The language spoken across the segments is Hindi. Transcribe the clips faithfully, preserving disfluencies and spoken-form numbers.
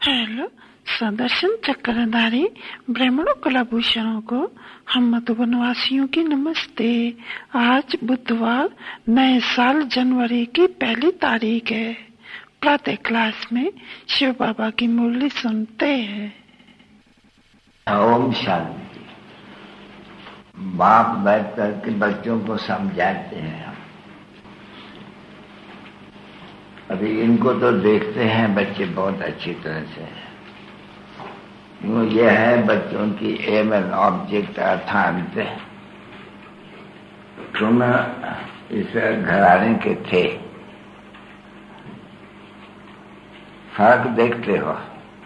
हेलो सदर्शन चक्रधारी ब्राह्मणों कुलभूषणों को हम मधुबन वासियों की नमस्ते। आज बुधवार नए साल जनवरी की पहली तारीख है। प्रातः क्लास में शिव बाबा की मुरली सुनते हैं। ओम शांति। बाप बैठ करके बच्चों को समझाते हैं। अभी इनको तो देखते हैं बच्चे बहुत अच्छी तरह से। ये है बच्चों की एम एंड ऑब्जेक्ट अर्थांत। तुम इस घराने के थे, फर्क देखते हो,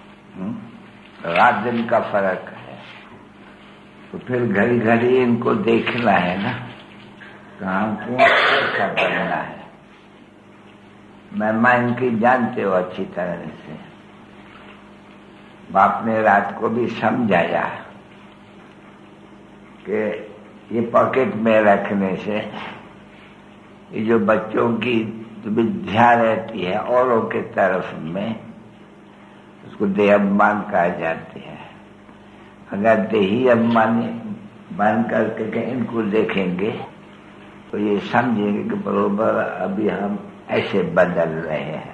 रात दिन का फर्क है। तो फिर घड़ी घड़ी इनको देखना है ना, कहाँ को कैसा बनना है। महिमा इनकी जानते हो अच्छी तरह से। बाप ने रात को भी समझाया कि ये पॉकेट में रखने से ये जो बच्चों की विद्या रहती है औरों के तरफ में, उसको देह अभिमान कहा जाते हैं। अगर देही अभिमान बन करके इनको देखेंगे तो ये समझेंगे कि बरोबर अभी हम ऐसे बदल रहे हैं।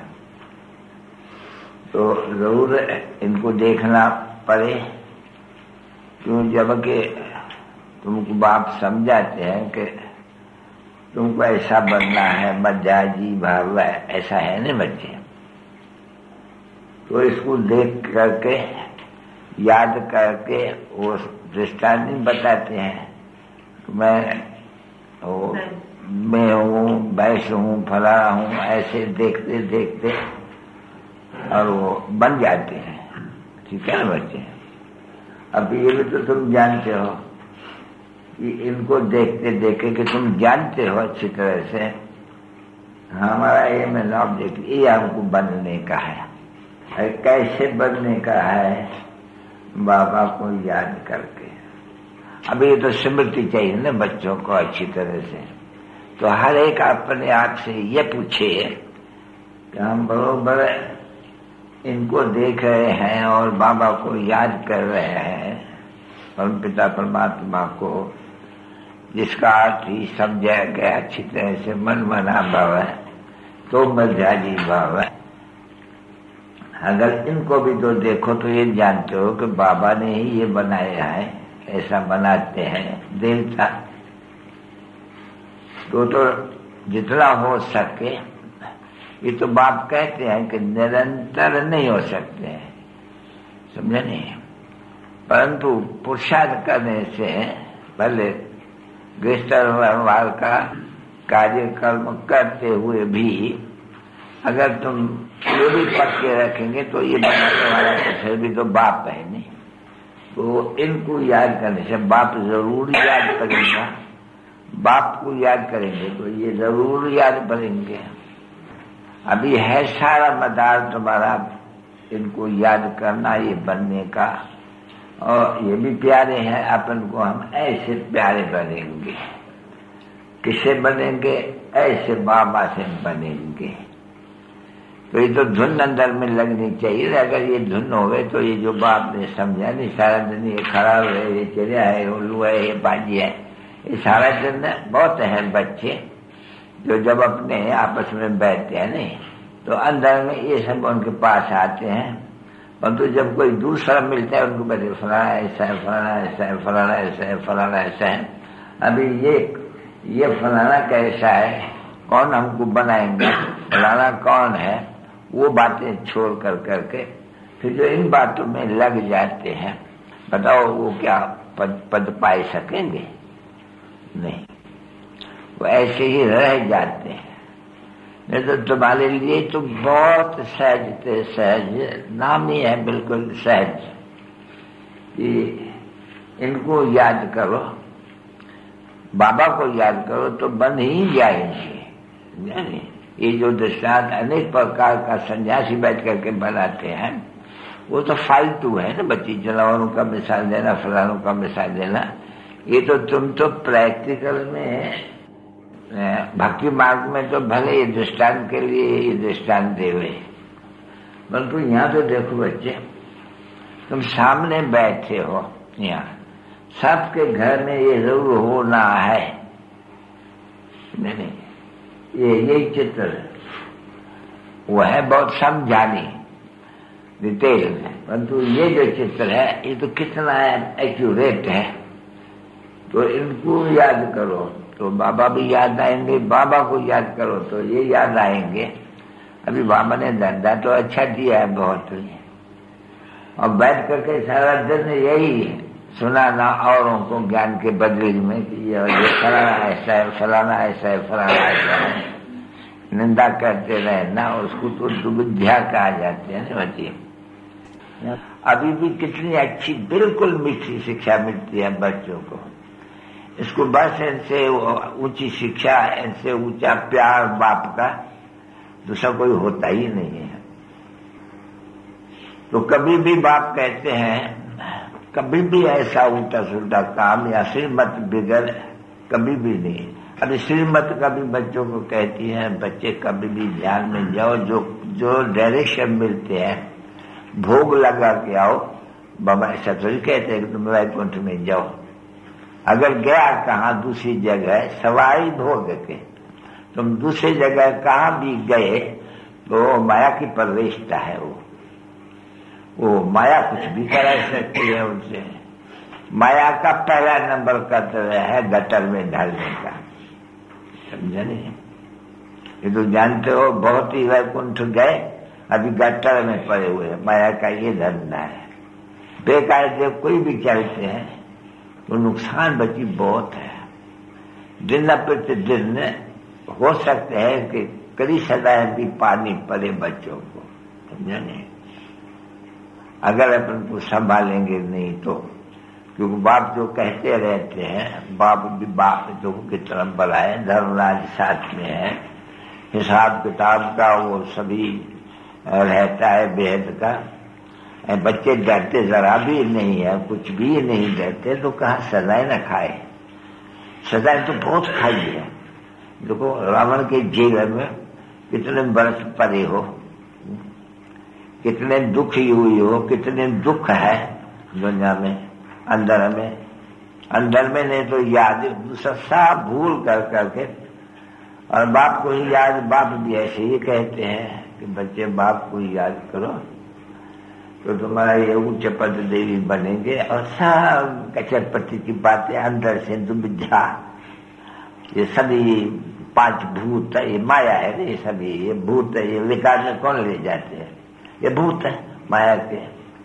तो जरूर इनको देखना पड़े, क्यों जबकि तुमको बाप समझाते हैं कि तुमको ऐसा बनना है, मजाजी भाव ऐसा है ना बच्चे। तो इसको देख करके याद करके वो दृष्टांत बताते हैं। मैं वो मैं हूँ, बैस हूँ, फला हूँ, ऐसे देखते देखते और वो बन जाते हैं। ठीक है ना बच्चे। अब ये भी तो तुम जानते हो कि इनको देखते देखे कि तुम जानते हो अच्छी तरह से हमारा ये मैं ऑब्जेक्ट ये हमको बनने का है। अरे कैसे बनने का है? बाबा को याद करके। अभी ये तो स्मृति चाहिए ना बच्चों को अच्छी तरह से। तो हर एक अपने आप से ये पूछे कि हम बरोबर इनको देख रहे हैं और बाबा को याद कर रहे हैं, परम पिता परमात्मा को, जिसका अर्थ ही समझा गया अच्छी तरह से। मन मना भाव है तो मजाजी भाव है। अगर इनको भी तो देखो तो ये जानते हो कि बाबा ने ही ये बनाया है, ऐसा बनाते हैं देवता। तो तो जितना हो सके, ये तो बाप कहते हैं कि निरंतर नहीं हो सकते हैं, समझे नहीं। परंतु पुरुषार्थ करने से भले गृहस्थ व्यवहार का कार्यक्रम करते हुए भी अगर तुम ये भी पक्के रखेंगे तो ये बनाने वाला तो फिर भी तो बाप है नहीं। तो इनको याद करने से बाप जरूर याद करेगा। बाप को याद करेंगे तो ये जरूर याद करेंगे। अभी है सारा मदार तुम्हारा इनको याद करना, ये बनने का। और ये भी प्यारे हैं, अपन को हम ऐसे प्यारे बनेंगे। किससे बनेंगे? ऐसे बाबा से बनेंगे। तो ये तो धुन अंदर में लगनी चाहिए। अगर ये धुन हो गए तो ये जो बाप ने समझा नहीं, सारा दिन ये खराब है, ये चिड़िया है, उल्लू है, ये बाजी है, ये सारा दिन बहुत हैं बच्चे जो जब अपने आपस में बैठते हैं नहीं तो अंदर में ये सब उनके पास आते हैं। परंतु तो जब कोई दूसरा मिलता है उनको बता फलाना ऐसा है, फलाना ऐसा है, फलाना ऐसा है, फलाना ऐसा है। अभी ये ये फलाना कैसा है, कौन हमको बनाएंगे, फलाना कौन है, वो बातें छोड़ कर करके फिर जो इन बातों में लग जाते हैं, बताओ वो क्या पद पद पाए सकेंगे? नहीं, वो ऐसे ही रह जाते हैं। नहीं तो तुम्हारे लिए तो बहुत सहज थे, सहज नाम ही है, बिल्कुल सहज। ये इनको याद करो, बाबा को याद करो तो बन ही जाएंगे। ये जो दृष्टांत अनेक प्रकार का सन्यासी बैठ करके बनाते हैं वो तो फालतू है ना बच्ची। जलावरों का मिसाल देना, फलानों का मिसाल देना, ये तो तुम तो प्रैक्टिकल में भक्ति मार्ग में तो भले ये दृष्टांत के लिए ये दृष्टांत देवे, परंतु यहाँ तो देखो बच्चे, तुम सामने बैठे हो, यहाँ सबके घर में ये जरूर होना है, नहीं नहीं, ये यही चित्र वो है बहुत समझानी डिटेल में, परंतु ये जो चित्र है ये तो कितना एक्यूरेट है। तो इनको याद करो तो बाबा भी याद आएंगे, बाबा को याद करो तो ये याद आएंगे। अभी बाबा ने धंधा तो अच्छा दिया है बहुत, और बैठ करके सारा दिन यही सुनाना औरों को ज्ञान के बदले में कि ये फलाना ऐसा है, फलाना ऐसा है, फलाना ऐसा है, निंदा करते रहना, उसको तो दुविध्या कहा जाते हैं ना बच्चे। अभी भी कितनी अच्छी बिल्कुल मीठी शिक्षा मिलती है बच्चों को। इसको बस इनसे ऊंची शिक्षा, इनसे ऊंचा प्यार बाप का दूसरा कोई होता ही नहीं है। तो कभी भी बाप कहते हैं, कभी भी ऐसा उल्टा सुल्टा काम या श्रीमत बिगड़ कभी भी नहीं। अभी श्रीमत कभी बच्चों को कहती है, बच्चे कभी भी ध्यान में जाओ, जो जो डायरेक्शन मिलते हैं भोग लगा के आओ। बाबा ऐसा थोड़ी कहते हैं कि तुम वैकुंठ में जाओ। अगर गया कहाँ दूसरी जगह सवाई भोग के, तुम दूसरी जगह कहाँ भी गए तो माया की प्रवेशता है, वो वो माया कुछ भी करा सकती है उनसे। माया का पहला नंबर कर्तव्य है गटर में ढलने का, समझे नहीं? ये तो जानते हो, बहुत ही वैकुंठ गए अभी गटर में पड़े हुए हैं। माया का ये धंधा है। बेकायदे कोई भी चलते हैं तो नुकसान बची बहुत है। दिन प्रतिदिन हो सकते हैं कि कई सदाएं भी पानी पड़े बच्चों को, समझे नहीं? अगर अपन को संभालेंगे नहीं तो, क्योंकि बाप जो कहते रहते हैं, बाप भी बाप जो की तरफ बढ़ाए, धर्मराज साथ में है, हिसाब किताब का वो सभी रहता है भेद का। बच्चे डरते जरा भी नहीं है, कुछ भी नहीं डरते, तो कहाँ सजाएं न खाए। सजाएं तो बहुत खाई है। देखो रावण के जेल में कितने बरस पड़े हो, कितने दुखी हुई हो, कितने दुख है दुनिया में, अंदर में अंदर में नहीं तो याद सब भूल कर करके, और बाप को ही याद। बाप भी ऐसे ही कहते हैं कि बच्चे बाप को ही याद करो तो तुम्हारा ये उच्च पद देवी बनेंगे। और सब कचरपट्टी की बातें अंदर से दुविधा, ये सभी पांच भूत, ये माया है, ये सभी ये भूत है, ये विकार में कौन ले जाते हैं? ये भूत है माया के।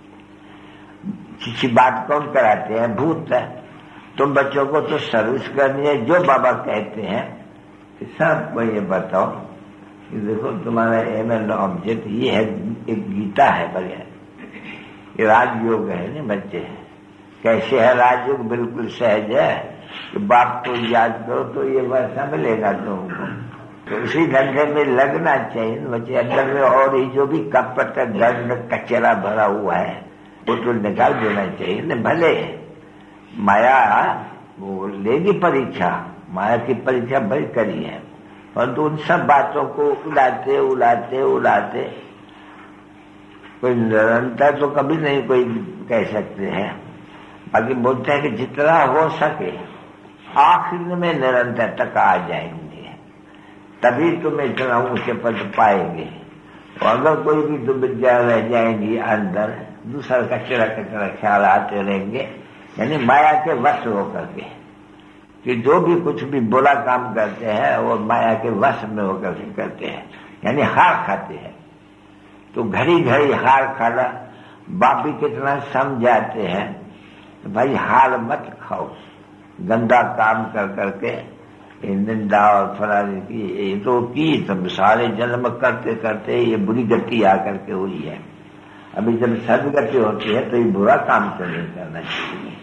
किसी बात कौन कराते हैं? भूत है। तुम बच्चों को तो सर्विस करनी है। जो बाबा कहते हैं कि सबको ये बताओ कि देखो तुम्हारा एम एंड ऑब्जेक्ट ये है, एक गीता है बढ़िया, ये राजयोग है ना बच्चे। कैसे है राजयोग? बिल्कुल सहज है कि बाप को याद करो तो ये वर्षा मिलेगा तुमको। तो उसी धंधे में लगना चाहिए बच्चे। अंदर में और ही जो भी कपट का गंद कचरा भरा हुआ है वो तो निकाल देना चाहिए न। भले माया वो लेगी परीक्षा, माया की परीक्षा बड़ी करी है, परंतु उन सब बातों को उड़ाते उड़ाते उड़ाते कोई निरंतर तो कभी नहीं कोई कह सकते हैं। बाकी बोलते हैं कि जितना हो सके आखिर में निरंतर तक आ जाएंगे, तभी तुम इतना ऊंचे पद पाएंगे। और अगर कोई भी दुविधा रह जाएंगी अंदर, दूसरा कचरा कचरा ख्याल आते रहेंगे, यानी माया के वश होकर के, कि जो भी कुछ भी बुरा काम करते हैं वो माया के वश में होकर के करते हैं, यानी हार खाते हैं। तो घड़ी घड़ी हार खाना, बाप भी कितना समझाते हैं तो भाई हार मत खाओ, गंदा काम कर करके निंदा और फलाने की ये तो की तुम सारे जन्म करते करते ये बुरी गति आकर के हुई है। अभी जब सदगति होती है तो ये बुरा काम तो नहीं करना चाहिए।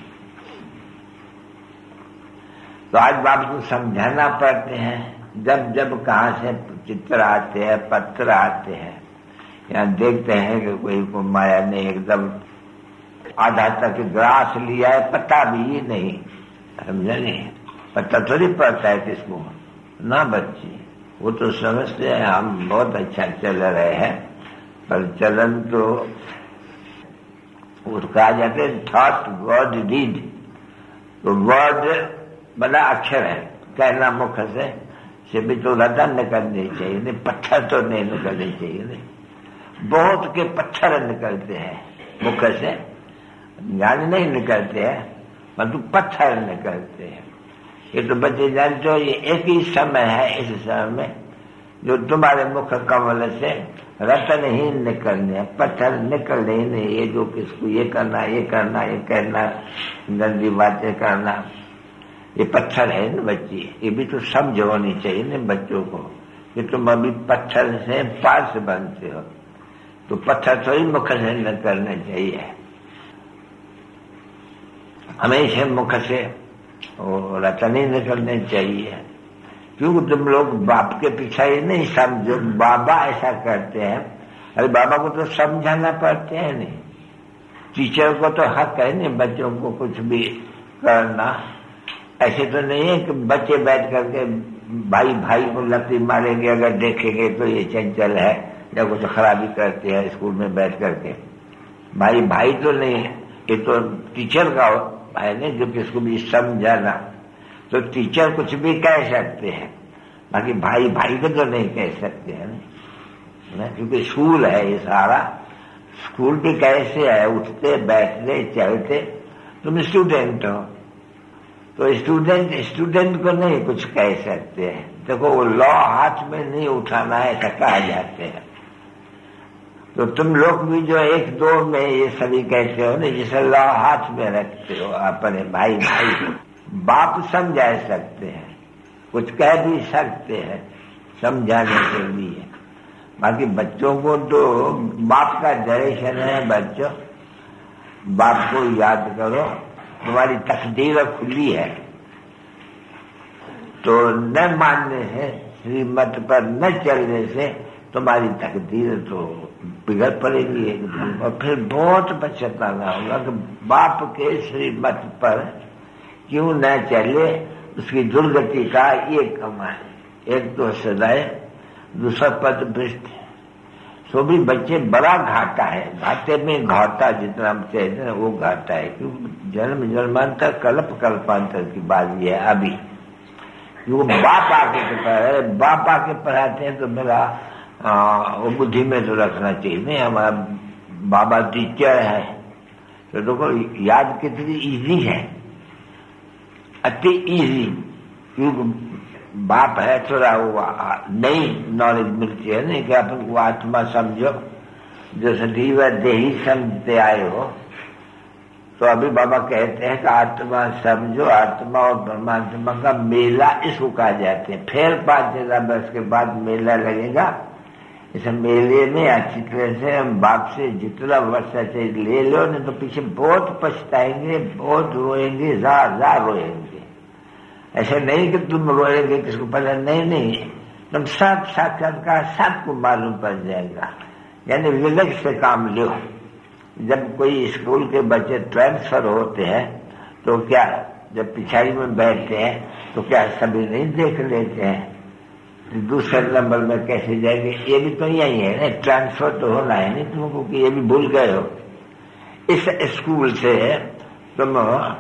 तो आज बाप को समझाना पड़ते हैं। जब जब कहाँ से चित्र आते हैं, पत्र आते हैं, यहाँ देखते हैं कि कोई को माया ने एकदम आधा तक ग्रास लिया है, पता भी नहीं, समझे नहीं? पता थोड़ी पड़ता है किसको ना बच्चे, वो तो समझते हैं हम बहुत अच्छा चल रहे हैं, पर चलन तो कहा जाते हैं थॉट वर्ड डीड। तो वर्ड बड़ा अक्षर है, कहना मुख से से भी तो रदन निकलनी चाहिए, नहीं पत्थर तो नहीं निकलने चाहिए। नहीं बहुत के पत्थर निकलते हैं मुख से, ज्ञान नहीं निकलते हैं परंतु पत्थर निकलते हैं। ये तो बच्चे जानते हो, ये एक ही समय है इस समय में जो तुम्हारे मुख कमल से रतन ही निकलने हैं, पत्थर निकलने ही नहीं। ये जो किसको ये करना ये करना ये कहना गंदी बातें करना, ये पत्थर है ना बच्ची। ये भी तो समझ होनी चाहिए ना बच्चों को कि तुम अभी पत्थर से पास बनते हो, तो पत्थर थोड़ी मुख से निकलने चाहिए। हमेशा मुख से रतन ही निकलने चाहिए। क्योंकि तुम लोग बाप के पीछे ही नहीं समझो, बाबा ऐसा करते हैं। अरे बाबा को तो समझाना पड़ते हैं, नहीं टीचर को तो हक है नहीं बच्चों को कुछ भी करना। ऐसे तो नहीं है कि बच्चे बैठ करके भाई भाई को लकड़ी मारेंगे, अगर देखेंगे तो ये चंचल है या कुछ खराबी करते हैं स्कूल में बैठ करके। भाई भाई तो नहीं, ये तो टीचर का है नहीं जो किसको भी समझाना। तो टीचर कुछ भी कह सकते हैं, बाकी भाई भाई को तो नहीं कह सकते हैं ना, क्योंकि स्कूल है ये सारा। स्कूल पे कैसे है, उठते बैठते चलते, तुम स्टूडेंट हो तो स्टूडेंट स्टूडेंट को नहीं कुछ कह सकते हैं। देखो वो लॉ हाथ में नहीं उठाना है ऐसा कहा जाते हैं। तो तुम लोग भी जो एक दो में ये सभी कहते हो ना, जिसे लॉ हाथ में रखते हो अपने भाई भाई को। बाप समझा सकते हैं, कुछ कह भी सकते हैं समझाने के लिए, बाकी बच्चों को तो बाप का डायरेक्शन है। बच्चों बाप को याद करो, तुम्हारी तकदीर खुली है, तो न मानने से श्रीमत पर न चलने से तुम्हारी तकदीर तो बिगड़ पड़ेगी एकदम। और फिर बहुत पछताना होगा कि बाप के श्रीमत पर क्यों न चले, उसकी दुर्गति का ये कमाए। एक तो सदाए, दूसरा पद भ्रष्ट। सो भी बच्चे बड़ा घाटा है, घाटे में घाटा जितना चाहिए ना वो घाटा है। क्योंकि जन्म जन्मांतर कल्प कल्पांतर की बात ये है अभी। क्योंकि बाप आके पढ़ा, बाप आके पढ़ाते हैं तो मेरा आ, वो बुद्धि में तो रखना चाहिए। नहीं हमारा बाबा टीचर है तो देखो याद कितनी इजी है, अति इजी। क्योंकि बाप है थोड़ा वो नई नॉलेज मिलती है नहीं कि अपन को आत्मा समझो, जो सदैव देही समझते आए हो। तो अभी बाबा कहते हैं कि आत्मा समझो, आत्मा और परमात्मा का मेला इसको कहा जाते हैं। फिर पांच हजार वर्ष के बाद मेला लगेगा। इस मेले में अच्छी तरह से हम बाप से जितना वर्ष से ले लो, नहीं तो पीछे बहुत पछताएंगे, बहुत रोएंगे, जार जार रोएंगे। ऐसे नहीं कि तुम रोएंगे किसको पता नहीं, नहीं तुम सब साक्षात्कार सबको मालूम पड़ जाएगा। यानी विवेक से काम लो। जब कोई स्कूल के बच्चे ट्रांसफर होते हैं तो क्या जब पिछाड़ी में बैठते हैं तो क्या सभी नहीं देख लेते हैं दूसरे नंबर में कैसे जाएंगे? ये भी तो यही है ना, ट्रांसफर तो होना है नहीं तुमको कि ये भी भूल गए हो। इस स्कूल से तुम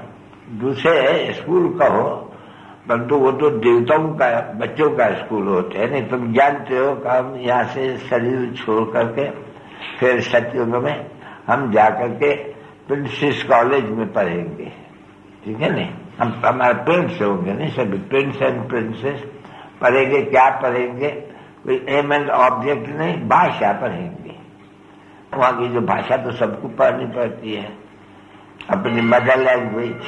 दूसरे स्कूल का हो, परंतु वो तो देवताओं का बच्चों का स्कूल होते हैं। नहीं तुम जानते हो कि हम यहाँ से शरीर छोड़ करके फिर सत्युग में हम जाकर के प्रिंसेस कॉलेज में पढ़ेंगे, ठीक है नहीं? हम हमारे प्रिंस होंगे नहीं, सभी प्रिंस एंड प्रिंसेस पढ़ेंगे। क्या पढ़ेंगे? कोई एम एंड ऑब्जेक्ट नहीं, भाषा पढ़ेंगे। वहां की जो भाषा तो सबको पढ़नी पड़ती है, अपनी मदर लैंग्वेज।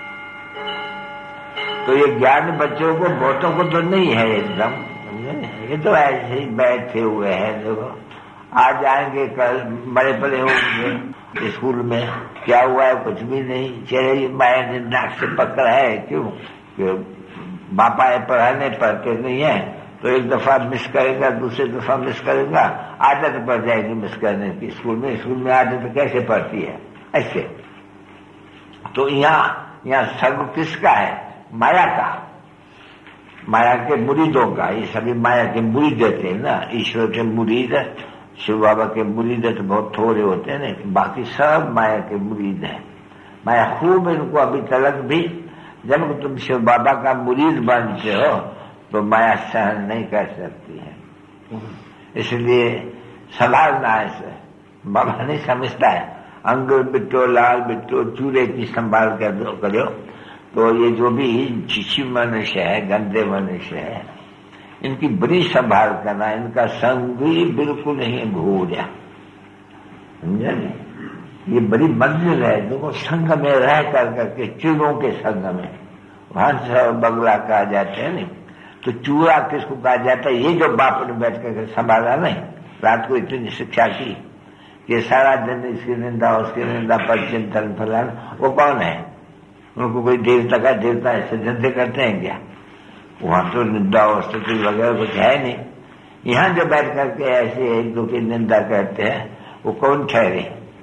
तो ये ज्ञान बच्चों को बहुतों को तो नहीं है एकदम, ये तो ऐसे ही बैठे हुए हैं। देखो आज आएंगे कल बड़े बड़े होंगे स्कूल में, क्या हुआ है कुछ भी नहीं, चेहरे माया ने नाक से पकड़ा है। क्यों? बापा है पढ़ाने पढ़ते नहीं है तो एक दफा मिस करेगा, दूसरे दफा मिस करेगा, आदत पड़ जाएगी मिस करने की। स्कूल में स्कूल में आदत कैसे पड़ती है ऐसे। तो यहाँ यहाँ सर्व किसका है? माया का, माया के मुरीदों का। ये सभी माया के मुरीद थे ना, ईश्वर के मुरीद शिव बाबा के मुरीद तो बहुत थोड़े होते हैं ना, बाकी सब माया के मुरीद हैं। माया खूब इनको अभी तलक भी, जब तुम शिव बाबा का मुरीद बनते हो तो माया सहन नहीं कर सकती है, इसलिए संभालना है इसे। बाबा नहीं समझता है, अंगूर बिट्टो लाल बिट्टो चूरे की संभाल कर दो करो। तो ये जो भी छिछी मनुष्य है, गंदे मनुष्य है, इनकी बड़ी संभाल करना, इनका संग भी बिल्कुल ही भूल है, समझा नहीं। ये बड़ी मंजिल है, देखो संग में रह कर करके, चूरों के संग में, हंस और बगला कहा जाते हैं नहीं, तो चूरा किसको कहा जाता है? ये जो बाप ने बैठ कर संभाला नहीं, रात को इतनी शिक्षा की कि सारा दिन इसकी निंदा उसकी निंदा पर चिंतन फलन, वो कौन है? उनको कोई देवता का देवता ऐसे धंधे करते हैं क्या? वहां तो निंदा और स्तुति वगैरह कुछ है नहीं। यहाँ जो बैठ करके ऐसे एक दो की निंदा करते हैं, वो कौन ठहरे?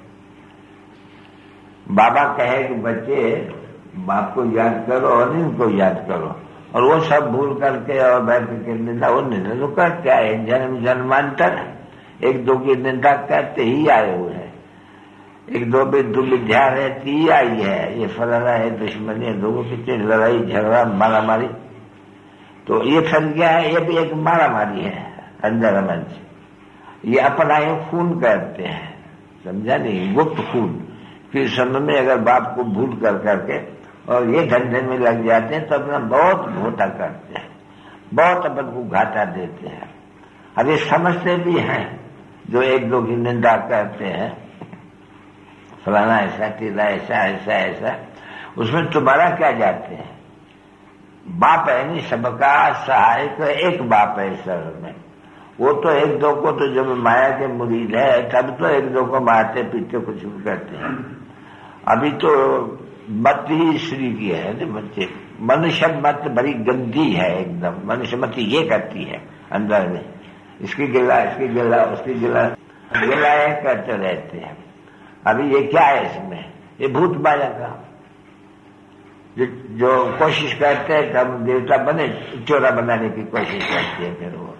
बाबा कहे कि बच्चे बाप को याद करो और इनको याद करो, और वो सब भूल करके और बैठ करके निंदा, वो निंदा तो करते आए जन्म जन्मांतर, एक दो की निंदा करते ही आए हुए हैं। एक दो भी दुविध्या रहती ही आई है, ये फलाना है, दुश्मनी है, लोगों की लड़ाई झगड़ा मारा मारी, तो ये फल क्या है? ये भी एक मारा मारी है अंदर मन से। ये अपना ही खून करते हैं, समझा नहीं, गुप्त खून। फिर समय में अगर बाप को भूल कर करके और ये धंधे में लग जाते हैं तो अपना बहुत घोटा करते हैं, बहुत अपन को घाटा देते हैं। अब ये समझते भी हैं जो एक दो की निंदा करते हैं, फलाना ऐसा टीला ऐसा ऐसा ऐसा, उसमें तुम्हारा क्या जाते हैं? बाप है नहीं, सबका सहायक एक बाप है सर में। वो तो एक दो को तो जब माया के मुरीद है तब तो एक दो को मारते पीटते कुछ भी करते हैं। अभी तो मत ही श्री की है ना बच्चे, मनुष्य मत बड़ी गंदी है एकदम। मनुष्य मत ये करती है अंदर में, इसकी गिला इसकी गिला उसकी गिला गिला करते रहते हैं। अभी ये क्या है इसमें? ये भूत माया का जो, जो कोशिश करते हैं कि हम देवता बने, चोरा बनाने की कोशिश करती है। फिर वो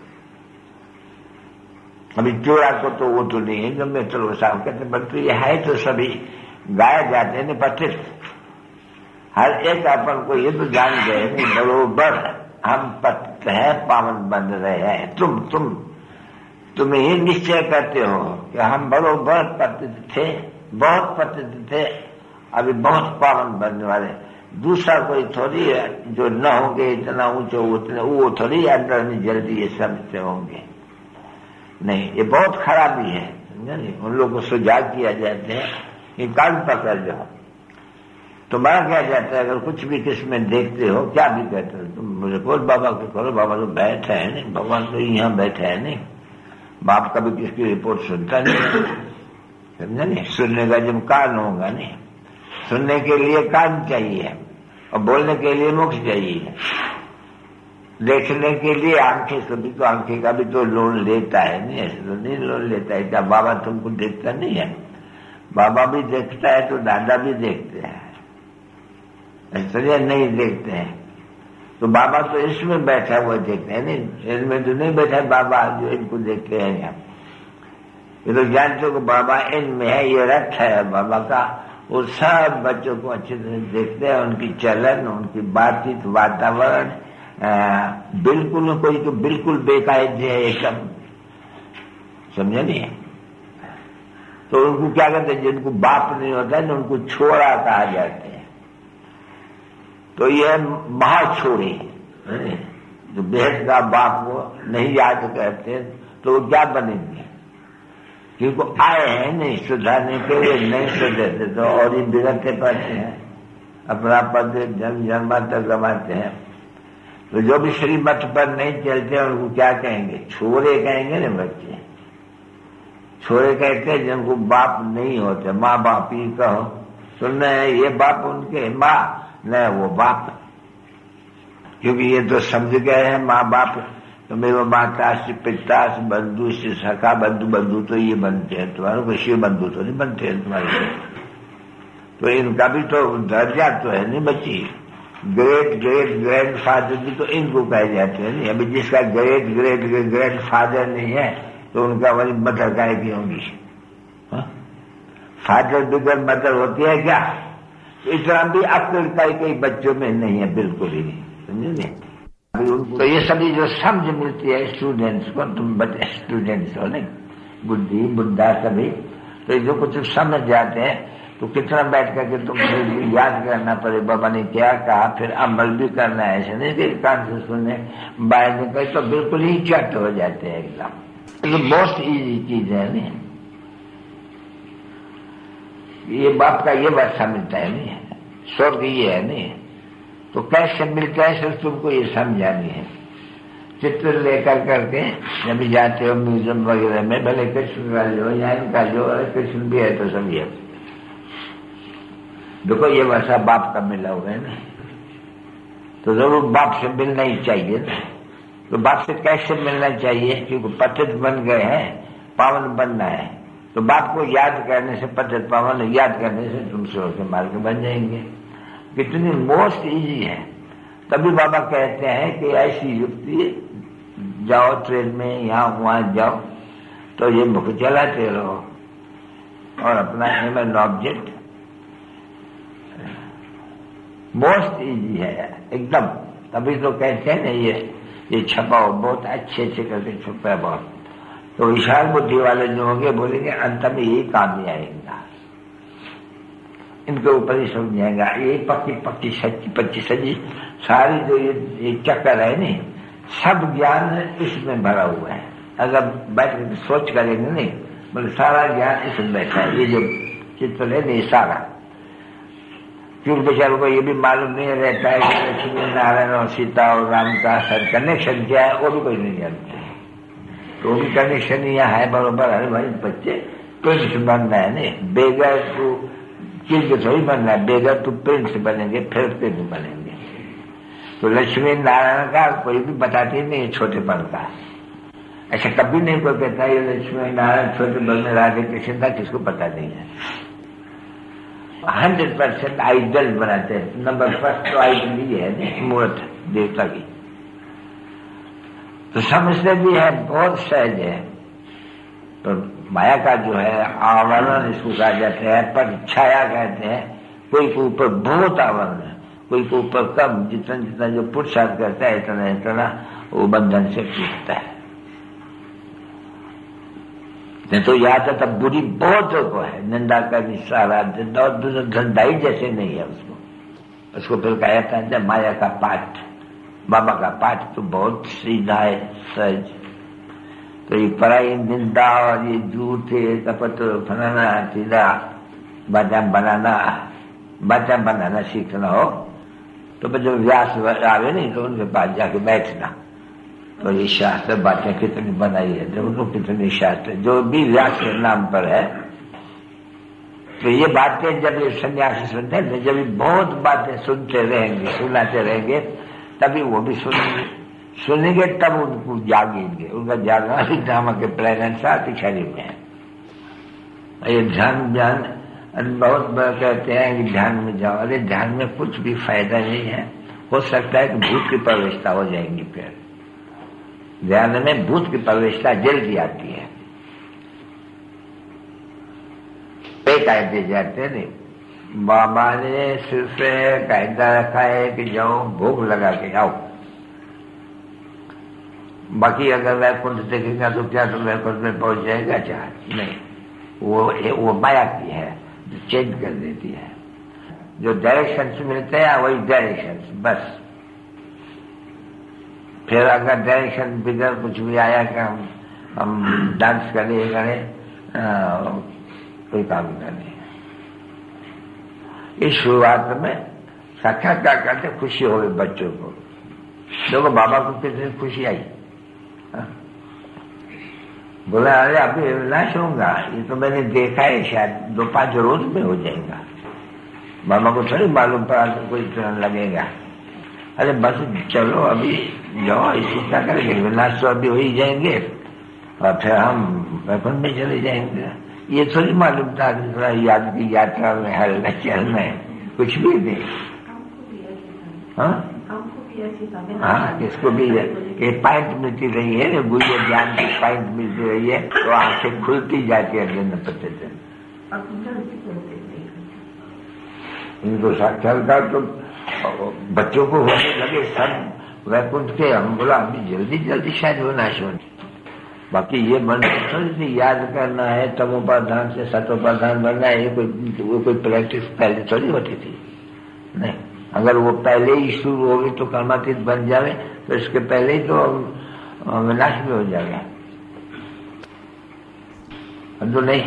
अभी चोरा को तो वो तो नहीं है, जब मैं चलो साहब कहते, परंतु ये है तो सभी गाए जाते हैं पतित। हर एक अपन को ये तो जान गए नहीं बरोबर हम पतित है, पावन बन रहे हैं। तुम तुम तुम ये निश्चय करते हो कि हम बरोबर पतित थे, बहुत पतित थे, अभी बहुत पावन बनने वाले। दूसरा कोई थोड़ी है जो न होंगे इतना ऊंचे उतने, वो थोड़ी अंदर में जल्दी ये समझते होंगे। नहीं, ये बहुत खराबी है, नहीं? उन लोगों को सुझाव किया जाते हैं कि कान पकड़ जाओ। तुम्हारा क्या जाता है? अगर कुछ भी किसमें देखते हो, क्या भी कहते हो, तुम मुझे बोल बाबा को करो, बाबा तो बैठे है नहीं, भगवान तो यहाँ बैठे है नहीं। बाप कभी किसकी रिपोर्ट सुनता नहीं, समझा नहीं? सुनने का जब कान होगा नहीं, सुनने के लिए कान चाहिए और बोलने के लिए मुख चाहिए, देखने के लिए आंखें, सभी तो आंखें का भी तो लोन लेता है नहीं, ऐसे तो नहीं लोन लेता है। क्या बाबा तुमको देखता नहीं है? बाबा भी देखता है तो दादा भी देखते हैं, ऐसा नहीं देखते हैं। तो बाबा तो इसमें बैठा हुआ देखते हैं नहीं, इसमें तो नहीं बैठा बाबा जो इनको देखते हैं। यहाँ ये तो जानते हो कि बाबा इनमें है, ये रथ है बाबा का। वो सब बच्चों को अच्छी तरह देखते हैं, उनकी चलन, उनकी बातचीत, वातावरण, बिल्कुल कोई तो बिल्कुल बेकायदे है एकदम, समझे नहीं? तो उनको क्या कहते हैं? जिनको बाप नहीं होता है ना, उनको छोरा कहा जाते हैं। तो ये महाछोरी, जो बेहद का बाप को नहीं याद करते तो वो क्या बनेंगे? क्योंकि आए हैं नहीं सुधारने के लिए, नहीं सुधरते तो और ही बिगड़ते पड़ते हैं, अपना पद जन्म जन्मांतर गंवाते हैं। तो जो भी श्रीमत पर नहीं चलते उनको क्या कहेंगे? छोरे कहेंगे ना बच्चे। छोरे कहते हैं जिनको बाप नहीं होते, माँ बाप ही कहो, सुनना है ये बाप उनके, माँ न वो बाप, क्योंकि ये तो समझ गए हैं माँ बाप तो मेरे माता से पिता से बंधु से सखा बंधु, बंधु तो ये बनते हैं तुम्हारे को, शिव बंधु तो नहीं बनते हैं तुम्हारे। तो इनका भी तो दर्जा तो है नहीं बच्ची, ग्रेट ग्रेट ग्रैंड फादर भी तो इनको कहे जाते हैं नहीं। अभी जिसका ग्रेट ग्रेट ग्रैंड फादर नहीं है तो उनका वही मदर गाय भी होंगी। फादर बिगर मदर होती है क्या? इतना भी अक्ल का कई बच्चों में नहीं है, बिल्कुल ही नहीं, समझे? तो ये सभी जो समझ मिलती है स्टूडेंट्स को, तुम बच्चे स्टूडेंट्स हो नहीं, बुद्धि बुद्धा सभी, तो जो कुछ समझ जाते हैं तो कितना बैठ करके तुम याद करना पड़े बाबा ने क्या कहा, फिर अमल भी करना है। ऐसे नहीं कि कान से सुनने बाहर निकले तो बिल्कुल ही चट हो जाते हैं एकदम। तो मोस्ट इजी चीज है नहीं, ये बाप का ये वर्षा मिलता है नहीं, स्वर्ग ये है नहीं, तो कैसे मिलता है सिर्फ तुमको ये समझानी है। चित्र लेकर करके जब जाते हो म्यूजियम वगैरह में, भले कृष्ण का जो या इनका जो, अरे कृष्ण भी है तो सब ये देखो ये वर्षा बाप का मिला हुआ है ना, तो जरूर बाप से मिलना ही चाहिए ना। तो बाप से कैसे मिलना चाहिए? क्योंकि पतित बन गए हैं, पावन बनना है, तो बाप को याद करने से, पतित पावन याद करने से तुम स्वर्ग के मार्ग बन जाएंगे। कितनी मोस्ट इजी है। तभी बाबा कहते हैं कि ऐसी युक्ति, जाओ ट्रेन में यहाँ वहां जाओ तो ये मुख चलाते रहो और अपना aim and object, most easy है एकदम। तभी तो कहते हैं ना ये ये छपाओ, बहुत अच्छे अच्छे करके छुपा है बहुत। तो विशाल बुद्धि वाले जो होंगे बोलेंगे अंत में यही काम ही आएगा, इनके ऊपर ही समझ जाएगा। ये पक्की पक्की सच्ची पच्ची सजी सारी जो ये, ये चक्कर है नहीं, सब ज्ञान इसमें भरा हुआ है। अगर बैठ कर सोच करेंगे नहीं, बोले सारा ज्ञान इसमें बैठा है। ये जो चित्र है नहीं सारा, क्योंकि बेचारों को ये भी मालूम नहीं रहता है कि लक्ष्मी नारायण और सीता और राम का सर कनेक्शन क्या है, वो भी कोई नहीं जानते। तो वो भी कनेक्शन यहाँ है बरोबर। अरे भाई बच्चे प्रिंस बनना है नहीं, बेगर तू चीज थोड़ी बनना है, बेगर तू प्रिंस बनेंगे फिर प्रिंस बनेंगे। तो लक्ष्मी नारायण का कोई भी बताती नहीं है छोटेपन का, ऐसा कभी नहीं कोई कहता ये लक्ष्मी नारायण छोटे बनने राधे कृष्ण था, किसको पता नहीं है। हंड्रेड परसेंट आइडल बनाते हैं। नंबर फर्स्ट तो आइडल ही है मूर्त देवता की, तो समझते भी है, बहुत सहज है। तो माया का जो है आवरण इसको कहा जाता है, पर छाया कहते हैं। कोई के ऊपर बहुत आवरण है, कोई के ऊपर कम, जितना जितना जो पुरुषार्थ करता है इतना इतना वो बंधन से टूटता है। नहीं तो याद है तब बुरी बहुत को है, निंदा करनी सारा धंधाई जैसे नहीं है उसको। उसको फिर कहा जाता है माया का पाठ। बाबा का पाठ तो बहुत सीधा है, सहज। तो ये पराई निंदा और ये झूठे कपट फनाना सीधा बाजा बनाना, बाजा बनाना सीखना हो तो जब व्यास आवे नहीं तो उनके पास जाके बैठना। तो ये शास्त्र बातें कितनी बनाई है, देखो कितनी शास्त्र जो भी व्यास के नाम पर है। तो ये बातें जब ये सन्यासी सुनते हैं, जब बहुत बातें सुनते रहेंगे, सुनाते रहेंगे, तभी वो भी सुनेंगे। सुनेंगे तब उनको जागेंगे। उनका जागना ड्रामा के प्लेनेट साथ ही शरीर में है। ये ध्यान ध्यान बहुत बार कहते हैं कि ध्यान में जाओ। अरे ध्यान में कुछ भी फायदा नहीं है। हो सकता है कि भूत की प्रवेशता हो जाएंगी। फिर ध्यान में भूत की प्रवेशता जल्दी आती है। कायदे जाते हैं नहीं, बाबा ने सिर्फ कायदा रखा है कि जाओ भोग लगा के आओ। बाकी अगर वैकुंठ देखेगा तो क्या तो वैकुंठ में पहुंच जाएगा? चाहे नहीं, वो वो माया की है जो चेंज कर देती है। जो डायरेक्शन मिलते हैं वही डायरेक्शन बस। फिर अगर डायरेक्शन बिगड़ कुछ भी आया कि हम हम डांस करें करें कोई काम नहीं। इस शुरुआत में साक्षात्कार करते खुशी हो गई बच्चों को। देखो बाबा को कितनी खुशी आई। बोला अरे अभी विनाश होगा, ये तो मैंने देखा है, शायद दो पांच रोज में हो जाएगा। बाबा को थोड़ी मालूम पड़ा तो कोई टर्न लगेगा। अरे बस चलो अभी जाओ, इसी क्या करेंगे, विनाश तो अभी हो ही जाएंगे और फिर हम वैकुंठ में चले जाएंगे। ये थोड़ी मालूम था कि थोड़ा याद की यात्रा में हलना चलना है, कुछ भी नहीं। हाँ हाँ, किसको भी ये पाइंट मिलती रही है ना, गुह्य ज्ञान की पाइंट मिलती रही है तो आंखें खुलती जाती है दिन प्रतिदिन। इनको साक्षात्कार तो बच्चों को होने लगे सब वैकुंठ के, हम बोला अभी जल्दी जल्दी शायद होना शुरू। बाकी ये मन थोड़ी याद करना है, तमोपाधान से सतोपाधान बनना है, ये कोई वो कोई प्रैक्टिस पहले थोड़ी होती थी। नहीं, अगर वो पहले ही शुरू होगी तो कर्मातीत बन जावे तो इसके पहले ही तो विनाश भी हो जाएगा। तो नहीं,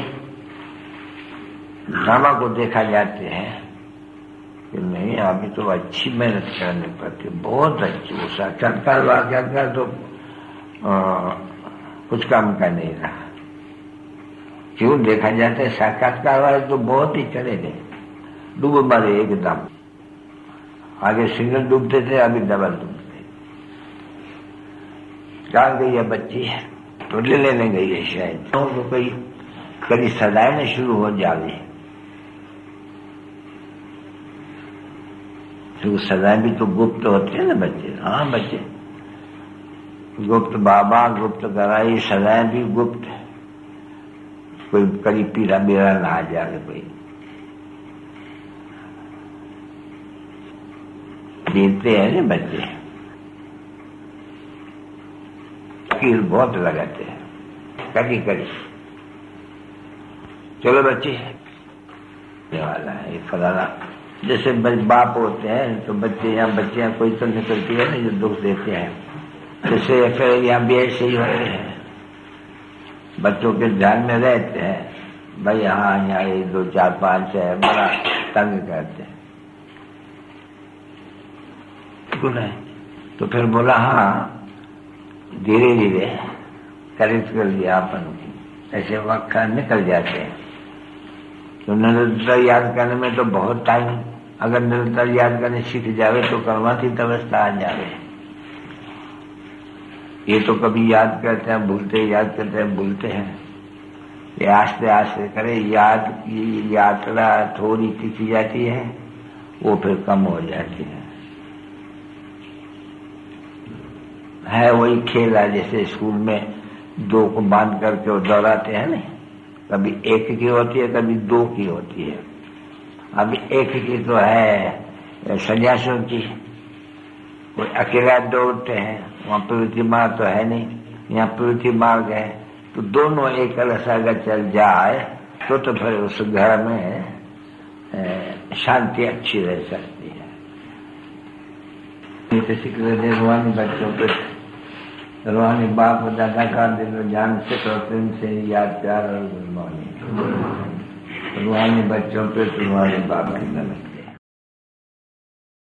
ड्रामा को देखा जाते हैं कि नहीं अभी तो अच्छी मेहनत करनी पड़ती, बहुत अच्छी। वो साक्षात्कार वाक्षात्कार तो आ, कुछ काम का नहीं रहा। क्यों देखा जाता है, साक्षात्कार वाले तो बहुत ही चले गए, डूब मारे एकदम। आगे सिंगल डूबते थे, अभी डबल डूबते। कहाँ गई है बच्ची? तो ले लेने गई है शायद, तो कोई कभी सदाएं न शुरू हो जावे तो सदाएं भी तो गुप्त होते हैं ना बच्चे। हाँ बच्चे गुप्त बाबा, गुप्त गराई, सदाएं भी गुप्त। कोई करीब पीरा बीरा ना आ जाए, कोई देते हैं ना बच्चे, कील बहुत लगाते हैं, कड़ी कड़ी। चलो बच्चे वाला है ये फलाना, जैसे बाप होते हैं तो बच्चे यहाँ बच्चियां कोई तो निकलती है ना जो दुख देते हैं, जैसे फिर यहाँ भी ऐसे ही होते हैं। बच्चों के ध्यान में रहते हैं, भाई हाँ यहाँ ये दो चार पांच है, बड़ा तंग करते हैं। तो फिर बोला हाँ धीरे धीरे करेक्ट कर दिया अपन, ऐसे वक्त निकल जाते हैं। तो निरंतर याद करने में तो बहुत टाइम, अगर निरंतर याद करने सीख जावे तो कर्मातीत अवस्था आ जावे। ये तो कभी याद करते हैं भूलते, याद करते हैं भूलते हैं। ये आस्ते आस्ते करे, याद की यात्रा थोड़ी खींची जाती है, वो फिर कम हो जाती है। है वही खेल है, जैसे स्कूल में दो को बांध करके वो दौड़ाते हैं ना, कभी एक की होती है कभी दो की होती है। अभी एक की तो है सन्यासियों की, कोई अकेला दौड़ते हैं, वहां प्रवृत्ति मार्ग तो है नहीं, यहाँ प्रवृत्ति मार्ग है। तो दोनों एक अलग अगर चल जाए तो तो फिर उस घर में शांति अच्छी रह सकती है। रूहानी बच्चों पे रूहानी बाप दादा का दिल जान से प्रेम से याद प्यार और गुड मॉर्निंग। रूहानी बच्चों पे रूहानी बाप की नमस्ते।